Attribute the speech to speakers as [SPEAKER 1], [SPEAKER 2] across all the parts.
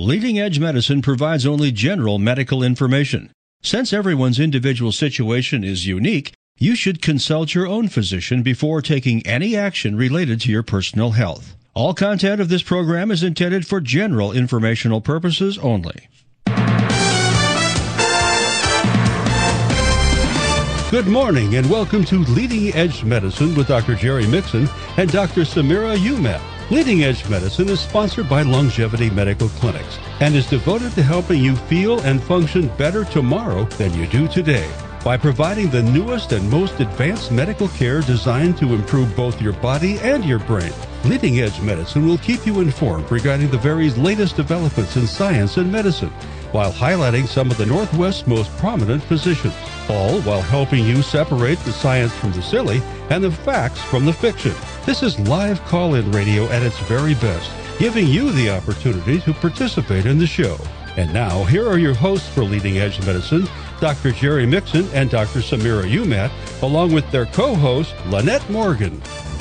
[SPEAKER 1] Leading Edge Medicine provides only general medical information. Since everyone's individual situation is unique, you should consult your own physician before taking any action related to your personal health. All content of this program is intended for general informational purposes only.
[SPEAKER 2] Good morning and welcome to Leading Edge Medicine with Dr. Jerry Mixon and Dr. Samira Umat. Leading Edge Medicine is sponsored by Longevity Medical Clinics and is devoted to helping you feel and function better tomorrow than you do today by providing the newest and most advanced medical care designed to improve both your body and your brain. Leading Edge Medicine will keep you informed regarding the very latest developments in science and medicine while highlighting some of the Northwest's most prominent physicians, all while helping you separate the science from the silly and the facts from the fiction. This is live call-in radio at its very best, giving you the opportunity to participate in the show. And now, here are your hosts for Leading Edge Medicine, Dr. Jerry Mixon and Dr. Samira Umat, along with their co-host, Lynette Morgan.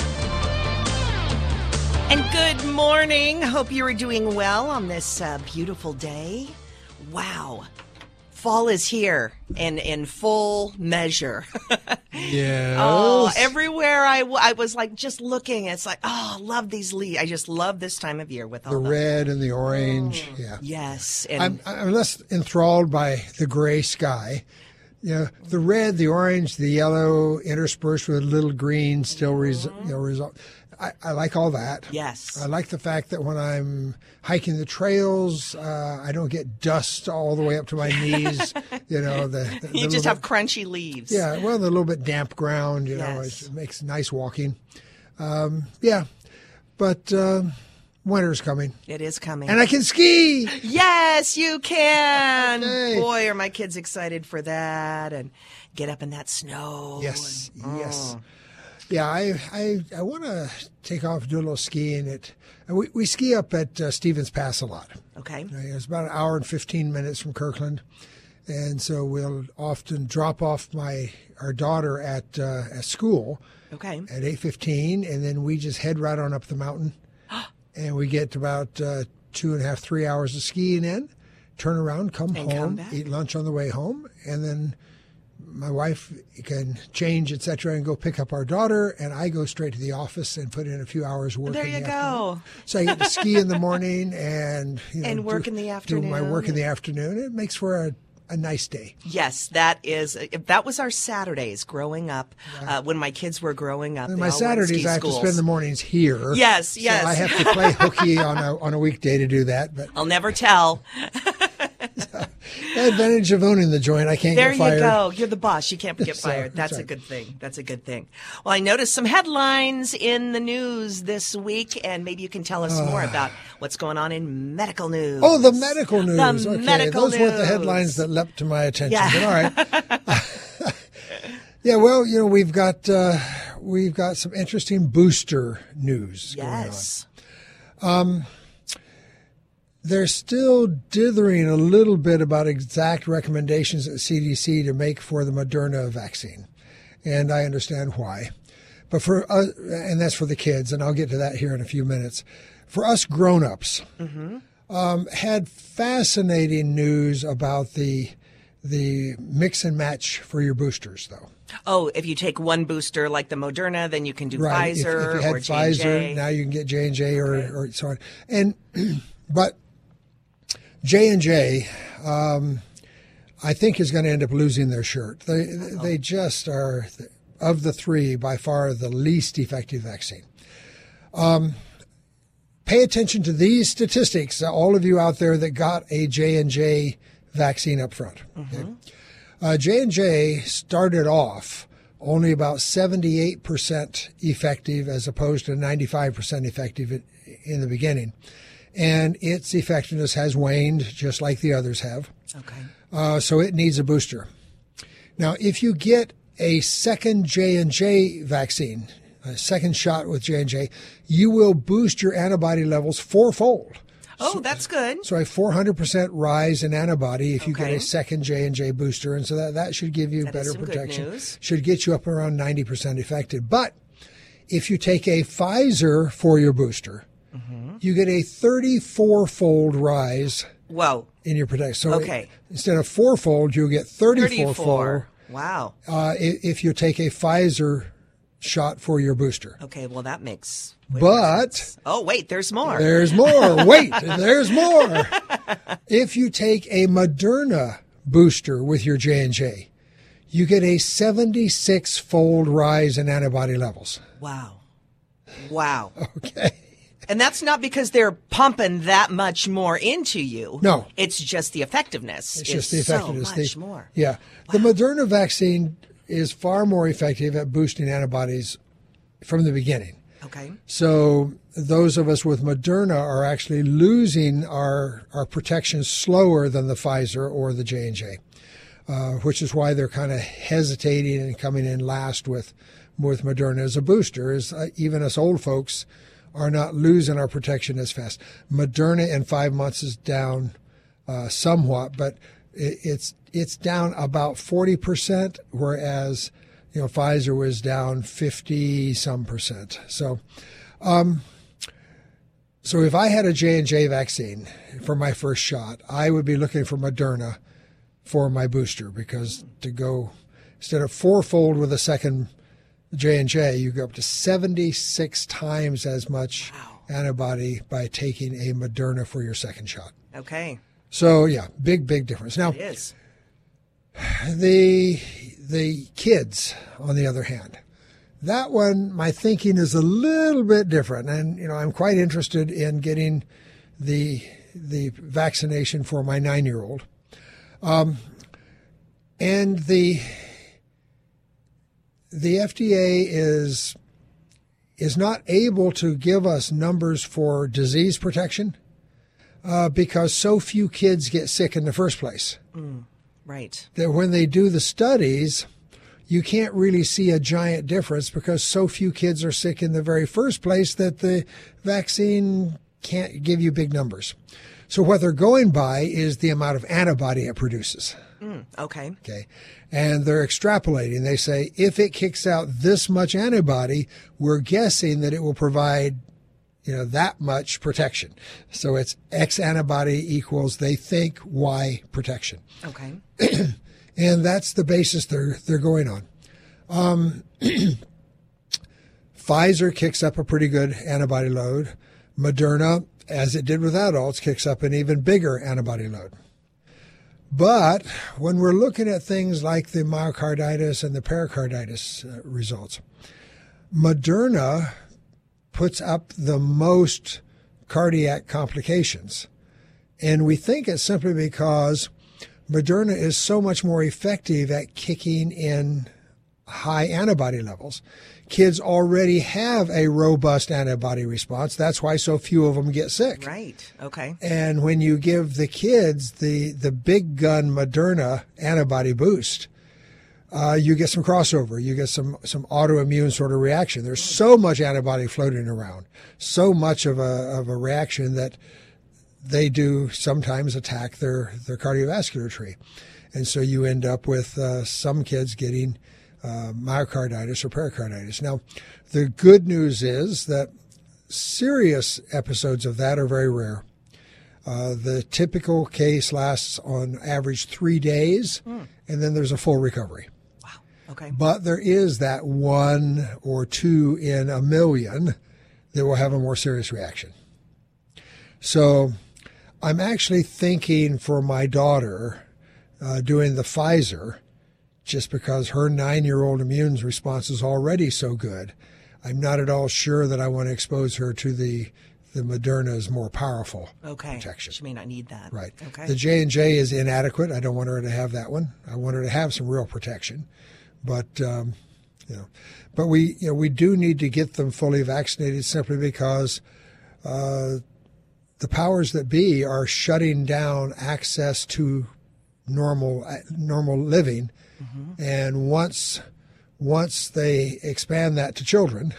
[SPEAKER 3] And good morning. Hope you are doing well on this beautiful day. Wow. Fall is here and in full measure.
[SPEAKER 4] Yes.
[SPEAKER 3] Oh, everywhere I was like just looking. It's like, oh, I love these leaves. I just love this time of year with all
[SPEAKER 4] the red and the orange. Yeah.
[SPEAKER 3] Yes. And
[SPEAKER 4] I'm less enthralled by the gray sky. You know, the red, the orange, the yellow interspersed with a little green still result. I like all that.
[SPEAKER 3] Yes.
[SPEAKER 4] I like the fact that when I'm hiking the trails, I don't get dust all the way up to my knees. You know,
[SPEAKER 3] you just have crunchy leaves.
[SPEAKER 4] Yeah, well, the little bit damp ground, you know,
[SPEAKER 3] Yes.
[SPEAKER 4] it makes nice walking. But winter's coming.
[SPEAKER 3] It is coming.
[SPEAKER 4] And I can ski.
[SPEAKER 3] Yes, you can.
[SPEAKER 4] Hey.
[SPEAKER 3] Boy, are my kids excited for that and get up in that snow.
[SPEAKER 4] Yes,
[SPEAKER 3] and,
[SPEAKER 4] yes. Yeah, I want to take off and do a little skiing. We ski up at Stevens Pass a lot.
[SPEAKER 3] Okay.
[SPEAKER 4] It's about an hour and 15 minutes from Kirkland. And so we'll often drop off our daughter at school
[SPEAKER 3] Okay.
[SPEAKER 4] at 8:15, and then we just head right on up the mountain. And we get about 2.5, 3 hours of skiing in, turn around, come home, eat lunch on the way home, and then my wife can change, etc., and go pick up our daughter, and I go straight to the office and put in a few hours work.
[SPEAKER 3] There you go.
[SPEAKER 4] So I get to ski in the morning and
[SPEAKER 3] work in the afternoon.
[SPEAKER 4] Do my work in the afternoon. It makes for a nice day.
[SPEAKER 3] Yes, that was our Saturdays growing up. When my kids were growing up,
[SPEAKER 4] and my Saturdays, I have to spend the mornings here.
[SPEAKER 3] Yes.
[SPEAKER 4] So I have to play hooky on a weekday to do that. But
[SPEAKER 3] I'll never tell.
[SPEAKER 4] The advantage of owning the joint, I can't get fired.
[SPEAKER 3] There you go. You're the boss. You can't get fired. That's a good thing. That's a good thing. Well, I noticed some headlines in the news this week, and maybe you can tell us more about what's going on in medical news.
[SPEAKER 4] Oh, the medical news.
[SPEAKER 3] The medical
[SPEAKER 4] Those weren't the
[SPEAKER 3] news.
[SPEAKER 4] headlines that leapt to my attention.
[SPEAKER 3] Yeah.
[SPEAKER 4] But all right. Yeah, well, we've got some interesting booster news
[SPEAKER 3] Yes.
[SPEAKER 4] going on. They're still dithering a little bit about exact recommendations at CDC to make for the Moderna vaccine, and I understand why. But for us, and that's for the kids, and I'll get to that here in a few minutes. For us grown-ups, had fascinating news about the mix and match for your boosters, though.
[SPEAKER 3] Oh, if you take one booster like the Moderna, then you can do
[SPEAKER 4] Right.
[SPEAKER 3] Pfizer
[SPEAKER 4] if you had
[SPEAKER 3] or
[SPEAKER 4] Pfizer,
[SPEAKER 3] J&J.
[SPEAKER 4] now you can get J&J or so on. And but J&J, I think, is going to end up losing their shirt. They just are, of the three, by far the least effective vaccine. Pay attention to these statistics, all of you out there that got a J&J vaccine up front. Okay? J&J started off only about 78% effective as opposed to 95% effective in the beginning. And its effectiveness has waned, just like the others have.
[SPEAKER 3] Okay.
[SPEAKER 4] So it needs a booster. Now, if you get a second J&J vaccine, a second shot with J&J, you will boost your antibody levels fourfold.
[SPEAKER 3] Oh, that's good.
[SPEAKER 4] So a 400% rise in antibody if you get
[SPEAKER 3] Okay.
[SPEAKER 4] a second J&J booster. And so that should give you
[SPEAKER 3] That is
[SPEAKER 4] better
[SPEAKER 3] some good
[SPEAKER 4] protection.
[SPEAKER 3] news.
[SPEAKER 4] Should get you up around 90% effective. But if you take a Pfizer for your booster, you get a 34-fold rise
[SPEAKER 3] Whoa.
[SPEAKER 4] in your protection. So
[SPEAKER 3] Okay.
[SPEAKER 4] instead of 4-fold, you'll get 34-fold
[SPEAKER 3] 34. Wow.
[SPEAKER 4] if you take a Pfizer shot for your booster.
[SPEAKER 3] Okay, well, that makes way more
[SPEAKER 4] But
[SPEAKER 3] sense. Oh, wait, there's more.
[SPEAKER 4] there's more. Wait, there's more. If you take a Moderna booster with your J&J, you get a 76-fold rise in antibody levels.
[SPEAKER 3] Wow. Wow.
[SPEAKER 4] Okay.
[SPEAKER 3] And that's not because they're pumping that much more into you.
[SPEAKER 4] No.
[SPEAKER 3] It's just the effectiveness.
[SPEAKER 4] It's just the effectiveness.
[SPEAKER 3] So much more.
[SPEAKER 4] Yeah. The Moderna vaccine is far more effective at boosting antibodies from the beginning.
[SPEAKER 3] Okay.
[SPEAKER 4] So those of us with Moderna are actually losing our protection slower than the Pfizer or the J&J, which is why they're kind of hesitating and coming in last with Moderna as a booster. Is even us old folks are not losing our protection as fast. Moderna in 5 months is down somewhat, but it's down about 40%, whereas Pfizer was down 50-some%. So if I had a J&J vaccine for my first shot, I would be looking for Moderna for my booster, because to go instead of 4-fold with a second J&J, you go up to 76 times as much antibody by taking a Moderna for your second shot.
[SPEAKER 3] Okay.
[SPEAKER 4] So yeah, big difference. Now,
[SPEAKER 3] It is.
[SPEAKER 4] the kids, on the other hand, that one, my thinking is a little bit different, and I'm quite interested in getting the vaccination for my 9-year-old, and the FDA is not able to give us numbers for disease protection because so few kids get sick in the first place.
[SPEAKER 3] Right.
[SPEAKER 4] That when they do the studies, you can't really see a giant difference because so few kids are sick in the very first place that the vaccine can't give you big numbers. So what they're going by is the amount of antibody it produces.
[SPEAKER 3] Okay.
[SPEAKER 4] Okay. And they're extrapolating. They say, if it kicks out this much antibody, we're guessing that it will provide, that much protection. So it's X antibody equals, they think, Y protection.
[SPEAKER 3] Okay.
[SPEAKER 4] And that's the basis they're going on. Pfizer kicks up a pretty good antibody load. Moderna, as it did with adults, kicks up an even bigger antibody load. But when we're looking at things like the myocarditis and the pericarditis results, Moderna puts up the most cardiac complications. And we think it's simply because Moderna is so much more effective at kicking in high antibody levels. Kids already have a robust antibody response. That's why so few of them get sick.
[SPEAKER 3] Right. Okay.
[SPEAKER 4] And when you give the kids the big gun Moderna antibody boost, you get some crossover. You get some autoimmune sort of reaction. There's so much antibody floating around, so much of a reaction that they do sometimes attack their cardiovascular tree. And so you end up with some kids getting myocarditis or pericarditis. Now, the good news is that serious episodes of that are very rare. The typical case lasts on average 3 days, and then there's a full recovery.
[SPEAKER 3] Wow. Okay.
[SPEAKER 4] But there is that 1 or 2 in a million that will have a more serious reaction. So I'm actually thinking for my daughter doing the Pfizer, just because her 9-year-old immune response is already so good. I'm not at all sure that I want to expose her to the Moderna's more powerful protection.
[SPEAKER 3] She may not need that.
[SPEAKER 4] Right.
[SPEAKER 3] Okay.
[SPEAKER 4] The J&J is inadequate. I don't want her to have that one. I want her to have some real protection. But, but we do need to get them fully vaccinated simply because the powers that be are shutting down access to normal living. And once they expand that to children,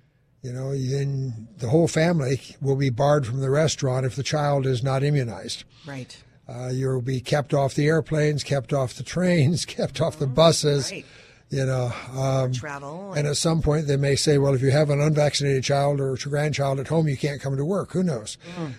[SPEAKER 4] then the whole family will be barred from the restaurant if the child is not immunized.
[SPEAKER 3] Right.
[SPEAKER 4] You'll be kept off the airplanes, kept off the trains, kept off the buses.
[SPEAKER 3] Right. Travel.
[SPEAKER 4] And at some point they may say, well, if you have an unvaccinated child or grandchild at home, you can't come to work. Who knows?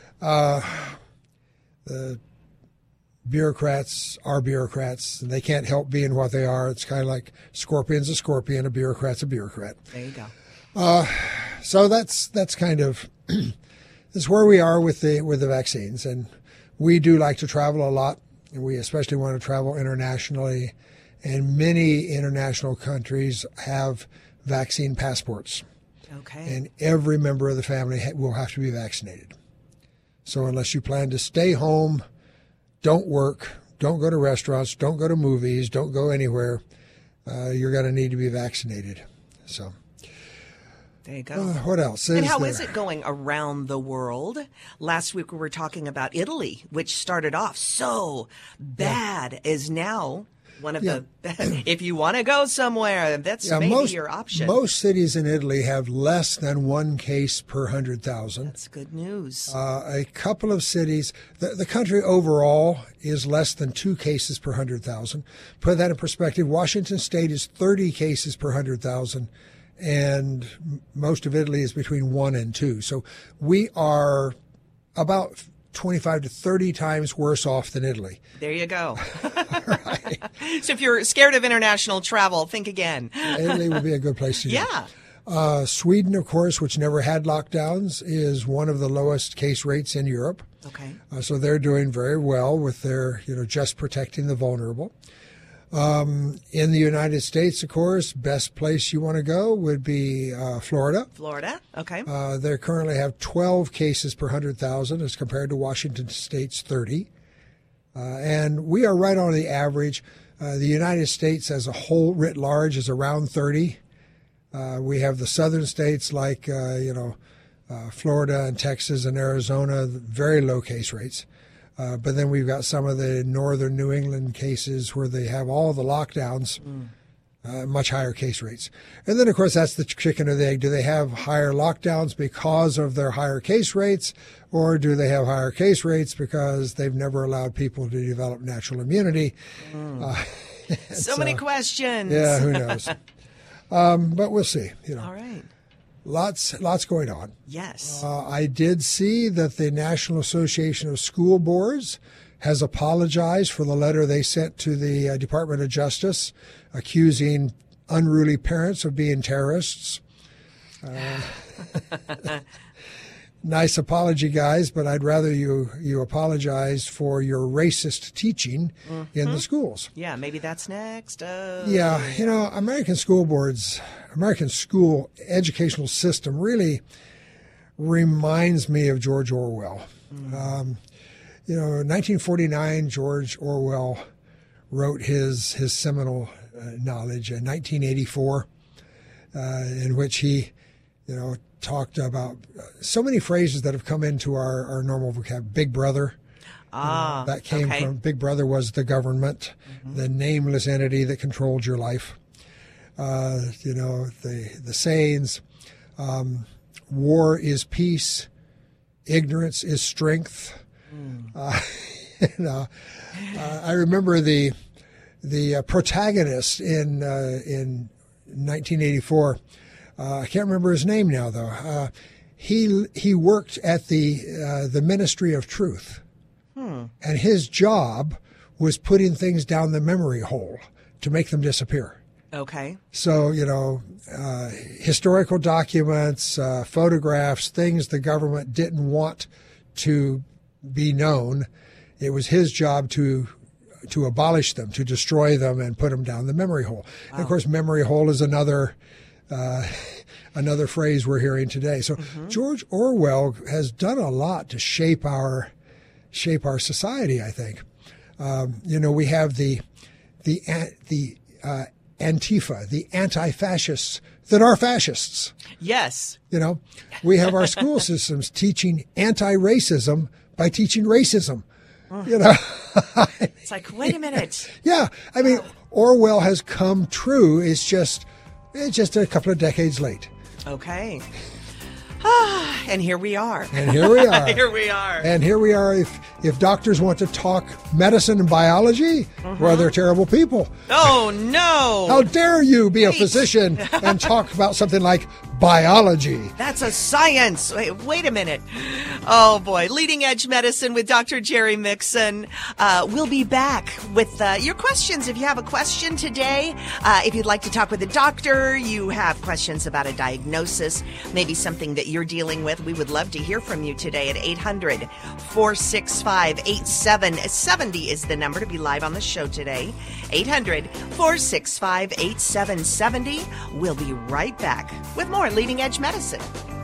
[SPEAKER 4] The bureaucrats are bureaucrats, and they can't help being what they are. It's kind of like scorpion's a scorpion, a bureaucrat's a bureaucrat.
[SPEAKER 3] There you go.
[SPEAKER 4] So that's kind of that's where we are with the vaccines, and we do like to travel a lot, and we especially want to travel internationally. And many international countries have vaccine passports.
[SPEAKER 3] Okay.
[SPEAKER 4] And every member of the family will have to be vaccinated. So unless you plan to stay home, don't work, don't go to restaurants, don't go to movies, don't go anywhere, you're going to need to be vaccinated. So
[SPEAKER 3] there you go.
[SPEAKER 4] What else?
[SPEAKER 3] And how is it going around the world? Last week we were talking about Italy, which started off so bad, is now one of the, if you want to go somewhere, that's maybe your option.
[SPEAKER 4] Most cities in Italy have less than one case per 100,000.
[SPEAKER 3] That's good news.
[SPEAKER 4] A couple of cities, the country overall is less than 2 cases per 100,000. Put that in perspective, Washington State is 30 cases per 100,000, and most of Italy is between 1 and 2. So we are about 25 to 30 times worse off than Italy.
[SPEAKER 3] There you go.
[SPEAKER 4] Right.
[SPEAKER 3] So if you're scared of international travel, think again.
[SPEAKER 4] Italy would be a good place to go.
[SPEAKER 3] Yeah.
[SPEAKER 4] Sweden, of course, which never had lockdowns, is one of the lowest case rates in Europe.
[SPEAKER 3] Okay.
[SPEAKER 4] So they're doing very well with their, just protecting the vulnerable. In the United States, of course, best place you want to go would be Florida.
[SPEAKER 3] Florida, okay.
[SPEAKER 4] They currently have 12 cases per 100,000 as compared to Washington State's 30. And we are right on the average. The United States as a whole, writ large, is around 30. We have the southern states like, Florida and Texas and Arizona, very low case rates. But then we've got some of the northern New England cases where they have all the lockdowns, much higher case rates. And then, of course, that's the chicken or the egg. Do they have higher lockdowns because of their higher case rates, or do they have higher case rates because they've never allowed people to develop natural immunity?
[SPEAKER 3] So many questions.
[SPEAKER 4] Yeah, who knows? But we'll see.
[SPEAKER 3] All right.
[SPEAKER 4] Lots going on.
[SPEAKER 3] Yes.
[SPEAKER 4] I did see that the National Association of School Boards has apologized for the letter they sent to the Department of Justice accusing unruly parents of being terrorists. Nice apology, guys, but I'd rather you apologize for your racist teaching in the schools.
[SPEAKER 3] Yeah, maybe that's next.
[SPEAKER 4] Yeah, American school boards, American school educational system really reminds me of George Orwell. 1949, George Orwell wrote his seminal knowledge in 1984, in which he, talked about so many phrases that have come into our normal vocabulary. Big Brother. That came from Big Brother was the government, the nameless entity that controlled your life. The sayings, war is peace, ignorance is strength. I remember the protagonist in 1984. I can't remember his name now, though. He worked at the Ministry of Truth, and his job was putting things down the memory hole to make them disappear.
[SPEAKER 3] Okay.
[SPEAKER 4] So, historical documents, photographs, things the government didn't want to be known, it was his job to abolish them, to destroy them, and put them down the memory hole. Wow. And of course, memory hole is another phrase we're hearing today. So George Orwell has done a lot to shape our society, I think. We have the Antifa, the anti-fascists that are fascists.
[SPEAKER 3] Yes.
[SPEAKER 4] We have our school systems teaching anti-racism by teaching racism.
[SPEAKER 3] It's like, wait a minute.
[SPEAKER 4] Yeah. I mean, Orwell has come true. It's just a couple of decades late.
[SPEAKER 3] Okay. And here we are.
[SPEAKER 4] And here we are.
[SPEAKER 3] Here we are.
[SPEAKER 4] And here we are. If doctors want to talk medicine and biology, well, they're terrible people.
[SPEAKER 3] Oh, no.
[SPEAKER 4] How dare you be a physician and talk about something like biology?
[SPEAKER 3] That's a science. Wait a minute. Oh, boy. Leading Edge Medicine with Dr. Jerry Mixon. We'll be back with your questions. If you have a question today, if you'd like to talk with a doctor, you have questions about a diagnosis, maybe something that you're dealing with, we would love to hear from you today at 800-465-8770 is the number to be live on the show today. 800-465-8770. We'll be right back with more Leading Edge Medicine.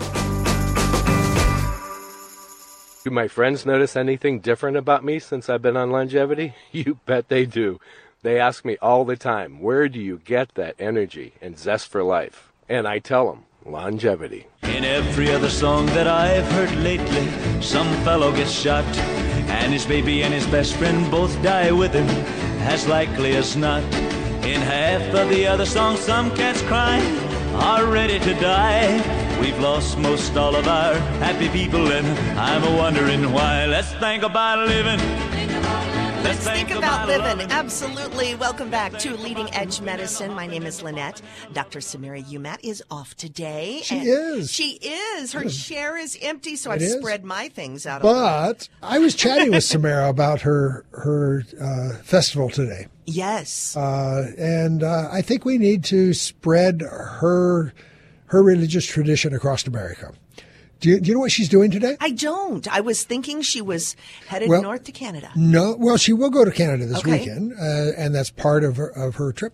[SPEAKER 5] Do my friends notice anything different about me since I've been on longevity? You bet they do. They ask me all the time, where do you get that energy and zest for life? And I tell them, longevity.
[SPEAKER 6] In every other song that I've heard lately, some fellow gets shot, and his baby and his best friend both die with him, as likely as not. In half of the other songs, some cats crying are ready to die. We've lost most all of our happy people, and I'm a-wondering why. Let's think about living.
[SPEAKER 3] Let's think about living. Absolutely. Welcome back to Leading Edge Medicine. My name is Lynette. Dr. Samira Umat is off today.
[SPEAKER 4] She is.
[SPEAKER 3] She is. Her chair is empty, so I've spread my things out.
[SPEAKER 4] But I was chatting with Samira about her festival today.
[SPEAKER 3] Yes.
[SPEAKER 4] And I think we need to spread her religious tradition across America. Do you know what she's doing today?
[SPEAKER 3] I don't. I was thinking she was headed north to Canada.
[SPEAKER 4] No. Well, she will go to Canada this weekend, and that's part of her trip.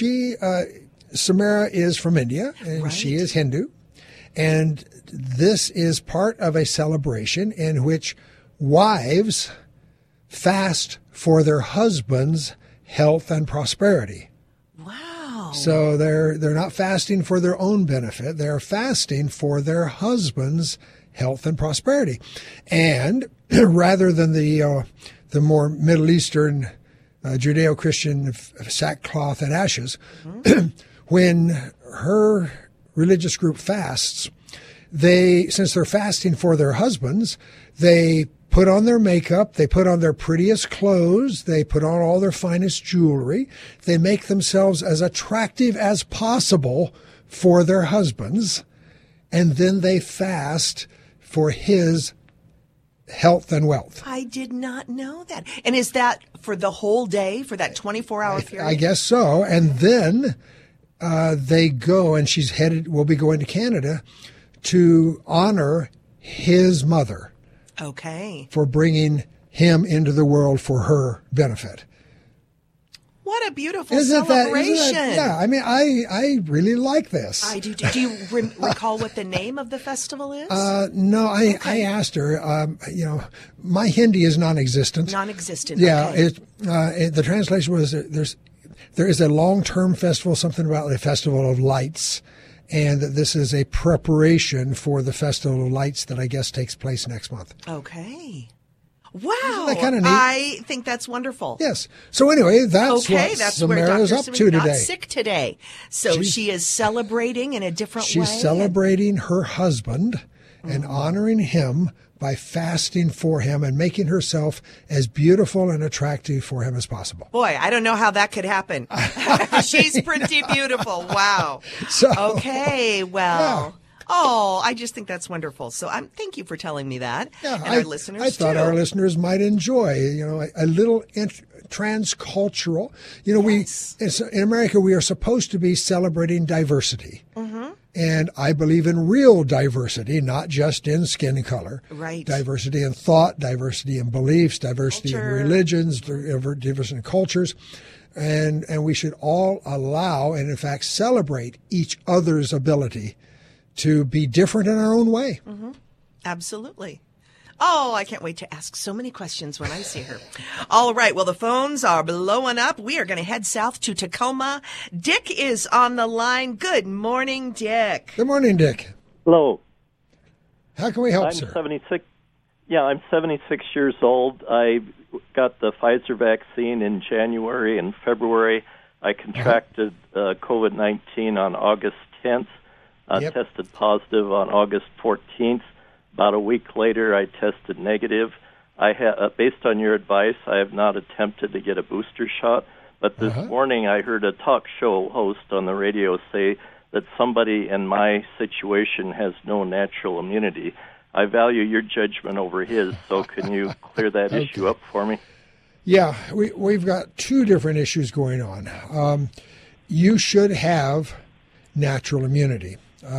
[SPEAKER 4] Samira is from India, and she is Hindu. And this is part of a celebration in which wives fast for their husbands' health and prosperity.
[SPEAKER 3] Wow.
[SPEAKER 4] So they're not fasting for their own benefit. They're fasting for their husband's health and prosperity. And rather than the more Middle Eastern Judeo-Christian sackcloth and ashes, when her religious group fasts, since they're fasting for their husbands, they put on their makeup, they put on their prettiest clothes, they put on all their finest jewelry, they make themselves as attractive as possible for their husbands, and then they fast for his health and wealth.
[SPEAKER 3] I did not know that. And is that for the whole day, for that 24-hour period?
[SPEAKER 4] I guess so. And then they go, and will be going to Canada to honor his mother.
[SPEAKER 3] Okay.
[SPEAKER 4] For bringing him into the world for her benefit.
[SPEAKER 3] What a beautiful celebration.
[SPEAKER 4] Yeah, I mean, I really like this.
[SPEAKER 3] I do. Do you recall what the name of the festival is?
[SPEAKER 4] No, I asked her. My Hindi is non-existent.
[SPEAKER 3] Non-existent.
[SPEAKER 4] Yeah,
[SPEAKER 3] okay.
[SPEAKER 4] The translation was there is a long-term festival, something about a festival of lights, and that this is a preparation for the Festival of Lights that I guess takes place next month.
[SPEAKER 3] Okay. Wow.
[SPEAKER 4] Isn't that kind of neat?
[SPEAKER 3] I think that's wonderful.
[SPEAKER 4] Yes. So anyway, that's what Samira's up to today.
[SPEAKER 3] Not sick today. So she is celebrating in a different way.
[SPEAKER 4] She's celebrating her husband and honoring him by fasting for him and making herself as beautiful and attractive for him as possible.
[SPEAKER 3] Boy, I don't know how that could happen. She's pretty beautiful. Wow. Okay, well. Yeah. Oh, I just think that's wonderful. So thank you for telling me that. Yeah, and our listeners,
[SPEAKER 4] I thought our listeners might enjoy, a little transcultural. Yes. In America, we are supposed to be celebrating diversity. Mm-hmm. And I believe in real diversity, not just in skin color.
[SPEAKER 3] Right.
[SPEAKER 4] Diversity in thought, diversity in beliefs, diversity in religions, diversity in cultures. And we should all allow and, in fact, celebrate each other's ability to be different in our own way.
[SPEAKER 3] Mm-hmm. Absolutely. Oh, I can't wait to ask so many questions when I see her. All right. Well, the phones are blowing up. We are going to head south to Tacoma. Dick is on the line. Good morning, Dick.
[SPEAKER 4] Good morning, Dick.
[SPEAKER 7] Hello.
[SPEAKER 4] How can we help, sir?
[SPEAKER 7] I'm 76. Yeah, I'm 76 years old. I got the Pfizer vaccine in January and February. I contracted COVID-19 on August 10th. Tested positive on August 14th. About a week later, I tested negative. Based on your advice, I have not attempted to get a booster shot, but this morning I heard a talk show host on the radio say that somebody in my situation has no natural immunity. I value your judgment over his, so can you clear that issue up for me?
[SPEAKER 4] Yeah, we've got two different issues going on. You should have natural immunity.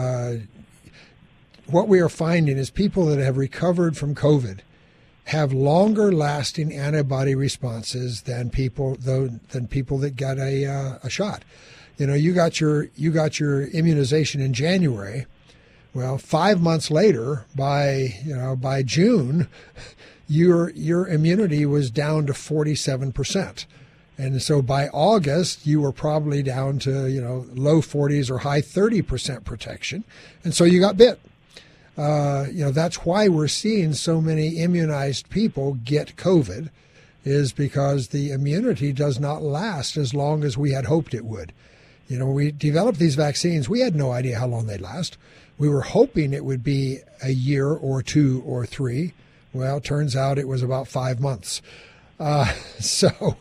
[SPEAKER 4] What we are finding is people that have recovered from COVID have longer lasting antibody responses than people that got a shot. You know, you got your immunization in January. Well, 5 months later, by June, your immunity was down to 47%. And so by August, you were probably down to, low 40s or high 30% protection. And so you got bit. That's why we're seeing so many immunized people get COVID, is because the immunity does not last as long as we had hoped it would. We developed these vaccines. We had no idea how long they'd last. We were hoping it would be a year or 2 or 3. Well, it turns out it was about 5 months. So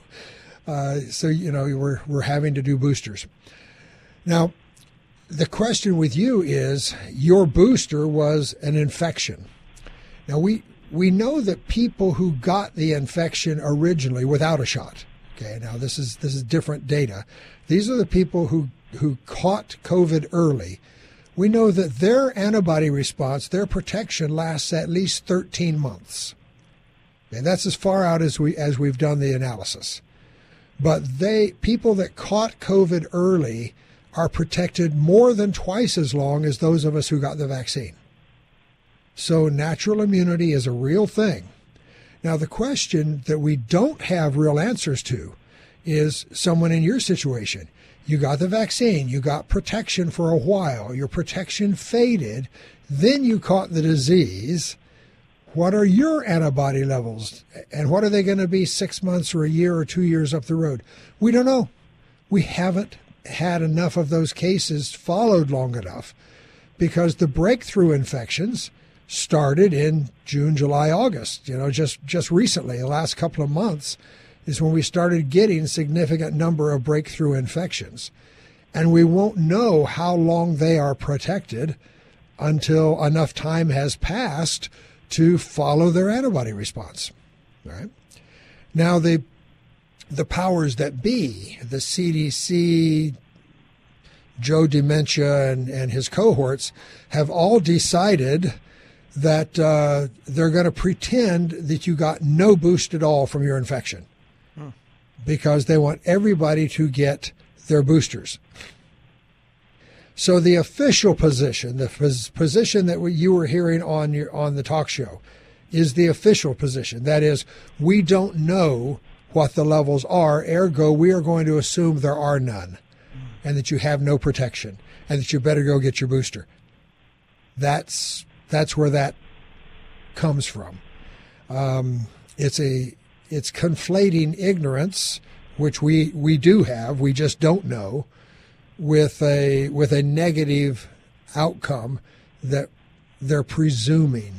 [SPEAKER 4] we're having to do boosters. Now, the question with you is, your booster was an infection. Now, we know that people who got the infection originally without a shot. Okay, now this is different data. These are the people who caught COVID early. We know that their antibody response, their protection lasts at least 13 months. And that's as far out as we've done the analysis. But people that caught COVID early are protected more than twice as long as those of us who got the vaccine. So natural immunity is a real thing. Now, the question that we don't have real answers to is someone in your situation. You got the vaccine, you got protection for a while, your protection faded, then you caught the disease. What are your antibody levels? And what are they going to be 6 months or a year or 2 years up the road? We don't know. We haven't had enough of those cases followed long enough, because the breakthrough infections started in June, July, August. Just recently, the last couple of months is when we started getting significant number of breakthrough infections. And we won't know how long they are protected until enough time has passed to follow their antibody response. Right? Now, the powers that be, the CDC, Joe Dementia and his cohorts, have all decided that they're going to pretend that you got no boost at all from your infection, because they want everybody to get their boosters. So the official position, the position that you were hearing on the talk show, is the official position. That is, we don't know what the levels are, ergo we are going to assume there are none, and that you have no protection, and that you better go get your booster. That's where that comes from. It's conflating ignorance, which we do have, we just don't know, with a negative outcome that they're presuming.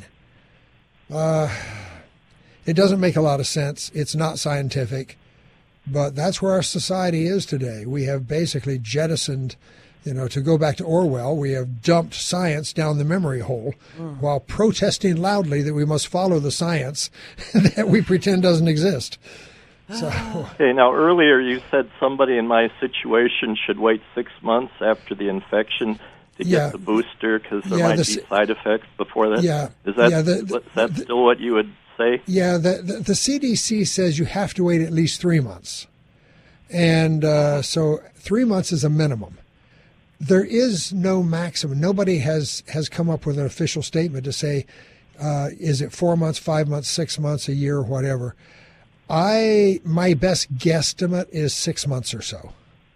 [SPEAKER 4] It doesn't make a lot of sense. It's not scientific, but that's where our society is today. We have basically jettisoned, to go back to Orwell, we have dumped science down the memory hole while protesting loudly that we must follow the science that we pretend doesn't exist. So.
[SPEAKER 7] Okay, now earlier you said somebody in my situation should wait 6 months after the infection to get the booster, because there might be side effects before that.
[SPEAKER 4] Yeah.
[SPEAKER 7] Is that still what you would say?
[SPEAKER 4] Yeah, the CDC says you have to wait at least 3 months. And so 3 months is a minimum. There is no maximum. Nobody has come up with an official statement to say, is it 4 months, 5 months, 6 months, a year, whatever. My best guesstimate is 6 months or so.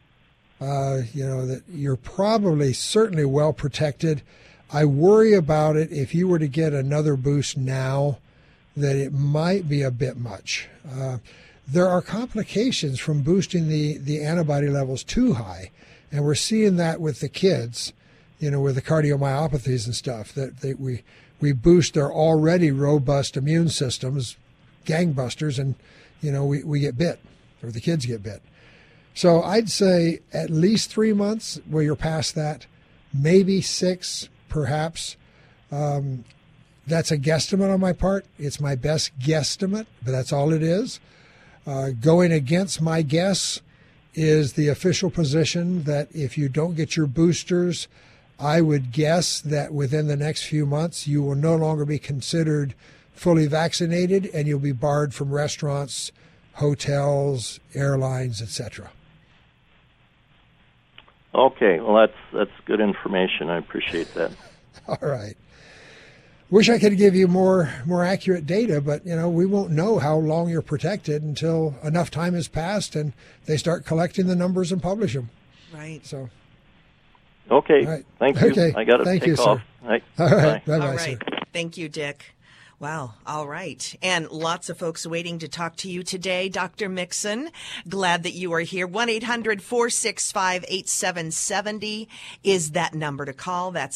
[SPEAKER 4] That you're probably certainly well protected. I worry about it if you were to get another boost now, that it might be a bit much. There are complications from boosting the antibody levels too high, and we're seeing that with the kids. with the cardiomyopathies and stuff, that we boost their already robust immune systems, gangbusters, and, we get bit, or the kids get bit. So I'd say at least 3 months where you're past that, maybe 6, perhaps. That's a guesstimate on my part. It's my best guesstimate, but that's all it is. Going against my guess is the official position that if you don't get your boosters, I would guess that within the next few months you will no longer be considered fully vaccinated, and you'll be barred from restaurants, hotels, airlines, etc.
[SPEAKER 7] Okay, well, that's good information. I appreciate that.
[SPEAKER 4] All right. Wish I could give you more accurate data, but we won't know how long you're protected until enough time has passed and they start collecting the numbers and publish them.
[SPEAKER 3] Right.
[SPEAKER 4] So.
[SPEAKER 7] Okay.
[SPEAKER 4] Right.
[SPEAKER 7] Thank you.
[SPEAKER 4] Okay.
[SPEAKER 7] I got to take off.
[SPEAKER 4] All right. Bye-bye,
[SPEAKER 3] All right.
[SPEAKER 4] sir.
[SPEAKER 3] Thank you, Dick. Wow. All right. And lots of folks waiting to talk to you today. Dr. Mixon, glad that you are here. 1-800-465-8770 is that number to call. That's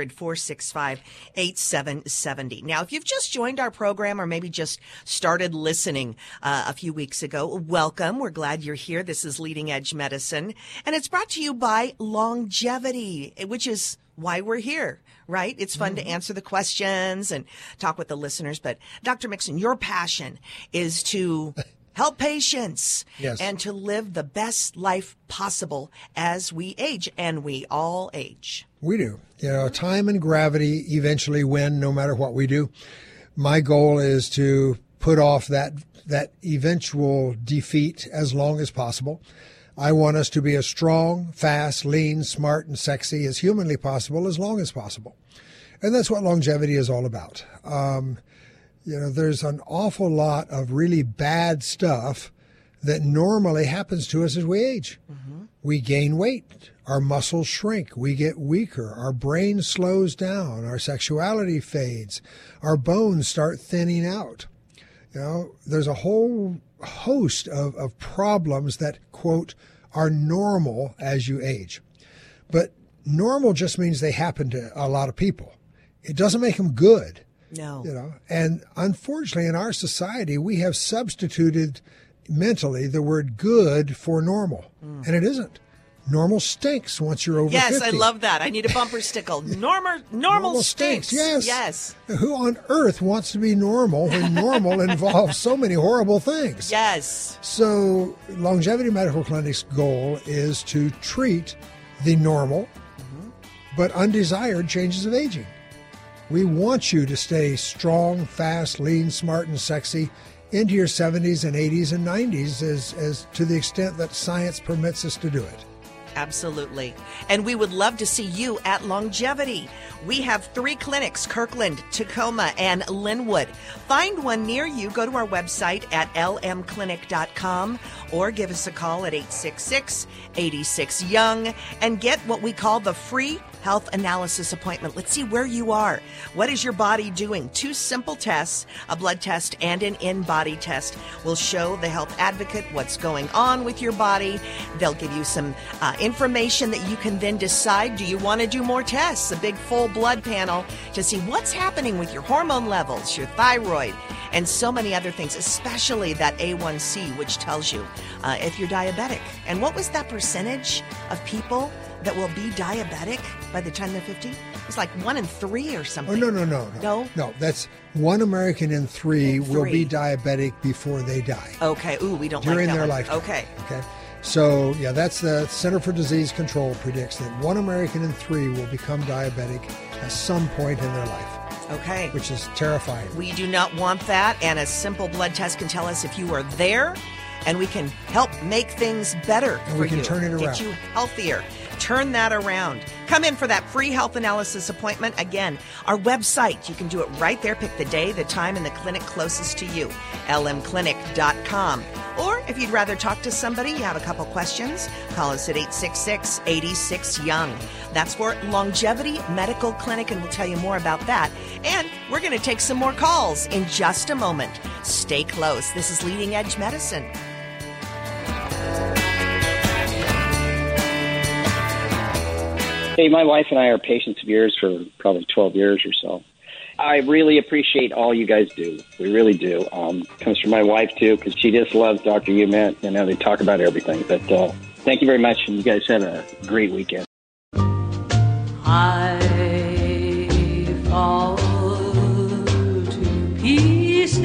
[SPEAKER 3] 800-465-8770. Now, if you've just joined our program or maybe just started listening a few weeks ago, welcome. We're glad you're here. This is Leading Edge Medicine, and it's brought to you by Longevity, which is why we're here, right? It's fun to answer the questions and talk with the listeners. But Dr. Mixon, your passion is to help patients and to live the best life possible as we age, and we all age.
[SPEAKER 4] We do. Time and gravity eventually win no matter what we do. My goal is to put off that eventual defeat as long as possible. I want us to be as strong, fast, lean, smart, and sexy as humanly possible as long as possible. And that's what longevity is all about. There's an awful lot of really bad stuff that normally happens to us as we age. Mm-hmm. We gain weight. Our muscles shrink. We get weaker. Our brain slows down. Our sexuality fades. Our bones start thinning out. There's a whole host of problems that, quote, are normal as you age. But normal just means they happen to a lot of people. It doesn't make them good.
[SPEAKER 3] No.
[SPEAKER 4] And unfortunately in our society, we have substituted mentally the word good for normal. And it isn't. Normal stinks once you're over 50.
[SPEAKER 3] Yes, I love that. I need a bumper sticker. Normal stinks.
[SPEAKER 4] Yes. Who on earth wants to be normal when normal involves so many horrible things?
[SPEAKER 3] Yes.
[SPEAKER 4] So Longevity Medical Clinic's goal is to treat the normal but undesired changes of aging. We want you to stay strong, fast, lean, smart, and sexy into your 70s and 80s and 90s as to the extent that science permits us to do it.
[SPEAKER 3] Absolutely. And we would love to see you at Longevity. We have 3 clinics, Kirkland, Tacoma, and Linwood. Find one near you. Go to our website at lmclinic.com or give us a call at 866-86-YOUNG and get what we call the free health analysis appointment. Let's see where you are. What is your body doing? 2 simple tests, a blood test and an in-body test, will show the health advocate what's going on with your body. They'll give you some information that you can then decide, do you want to do more tests? A big full blood panel to see what's happening with your hormone levels, your thyroid, and so many other things, especially that A1C, which tells you if you're diabetic. And what was that percentage of people that will be diabetic by the time they're 50? It's like 1 in 3 or something.
[SPEAKER 4] Oh, no. No, that's 1 American in 3 will be diabetic before they die.
[SPEAKER 3] Okay. Ooh, we don't
[SPEAKER 4] during
[SPEAKER 3] like that
[SPEAKER 4] their
[SPEAKER 3] one.
[SPEAKER 4] lifetime.
[SPEAKER 3] Okay.
[SPEAKER 4] So, that's the Center for Disease Control predicts that 1 American in 3 will become diabetic at some point in their life.
[SPEAKER 3] Okay.
[SPEAKER 4] Which is terrifying.
[SPEAKER 3] We do not want that, and a simple blood test can tell us if you are there, and we can help make things better
[SPEAKER 4] and
[SPEAKER 3] for
[SPEAKER 4] we can
[SPEAKER 3] you.
[SPEAKER 4] Turn it around.
[SPEAKER 3] Get you healthier. Turn that around. Come in for that free health analysis appointment. Again, our website, you can do it right there. Pick the day, the time, and the clinic closest to you, lmclinic.com. Or if you'd rather talk to somebody, you have a couple questions, call us at 866-86-YOUNG. That's for Longevity Medical Clinic, and we'll tell you more about that. And we're going to take some more calls in just a moment. Stay close. This is Leading Edge Medicine.
[SPEAKER 8] Hey, my wife and I are patients of yours for probably 12 years or so. I really appreciate all you guys do. We really do. Comes from my wife, too, because she just loves Dr. Umat. You know, they talk about everything. But thank you very much, and you guys have a great weekend.
[SPEAKER 9] I fall to pieces